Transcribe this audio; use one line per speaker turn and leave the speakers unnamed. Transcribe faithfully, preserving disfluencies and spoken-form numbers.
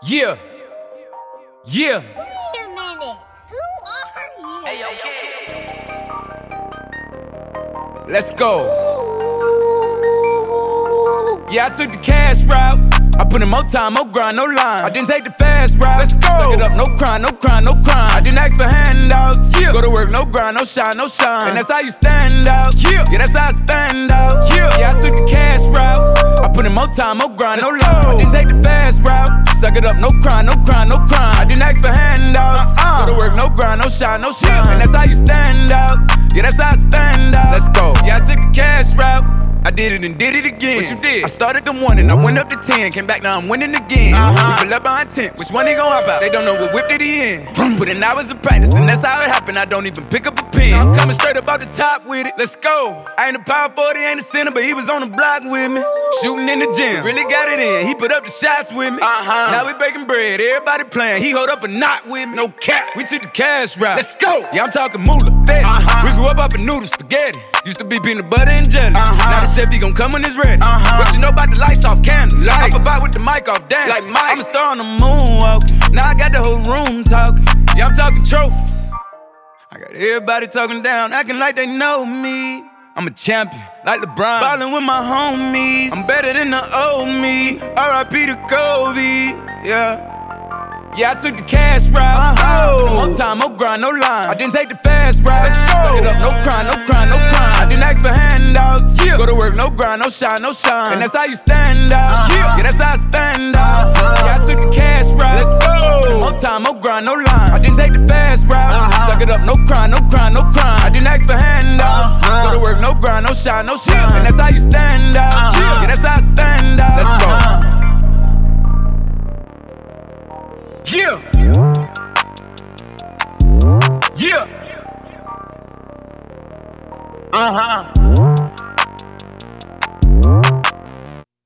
Yeah. Yeah.
Wait a minute. Who are you?
Hey, yo, kid.
Let's go. Yeah, I took the cash route. I put in more time, more grind, no line. I didn't take the fast route. Let's go. Suck it up, no crime, no crime, no crime. I didn't ask for handouts. Yeah. Go to work, no grind, no shine, no shine. And that's how you stand out. Yeah, yeah, that's how I stand out. Yeah, yeah, I took the cash route. I put in more time, more grind, no line. I didn't take the fast route. Suck it up, no crime, no crime, no crime. I didn't ask for handouts. Uh-uh. Go to work, no grind, no shine, no shine. Yeah. And that's how you stand out. Yeah, that's how I stand out. Let's go. Yeah, I took the cash route. I did it and did it again. What you did? I started the one and I went up to ten. Came back, now I'm winning again. Uh-huh. We pull up behind tent. Which one they gon' hop out? They don't know what whip did he in. Put in hours of practice and that's how it happened. I don't even pick up a pen. I'm coming straight up out the top with it. Let's go. I ain't a power forty, ain't a center, but he was on the block with me. Shooting in the gym, really got it in. He put up the shots with me. Uh-huh. Now we breaking bread, everybody playing. He hold up a knot with me. No cap. We took the cash route. Let's go. Yeah, I'm talking moolah, fat. Uh-huh. We grew up off of noodles, spaghetti. Used to be peanut butter and jelly. Uh-huh. Now the chef, he gon' come when it's ready. Uh-huh. What you know about the lights off candles? Lights. Up about with the mic off dance. Like Mike. I'm a star on the moon walking. Now I got the whole room talking. Yeah, I'm talking trophies. I got everybody talking down, acting like they know me. I'm a champion, like LeBron. Ballin' with my homies. I'm better than the old me. R I P to Kobe. Yeah. Yeah, I took the cash route. Uh-huh. More time, more grind, no line. I didn't take the fast route. Suck it up, no crime, no crime, no crime. I didn't ask for handouts. Yeah. Go to work, no grind, no shine, no shine. And that's how you stand out. Uh-huh. Yeah, that's how I stand out. Uh-huh. Yeah, I took the cash route. Let's go. More time, more grind, no line. I didn't take the fast route. Uh-huh. Suck it up, no crime, no crime, no crime. I didn't ask for handouts. Uh-huh. Go to work, no grind, no shine, no shine. And that's how you stand out. Uh-huh. Yeah, that's how I stand out. Let's go. Yeah. Yeah. Uh-huh.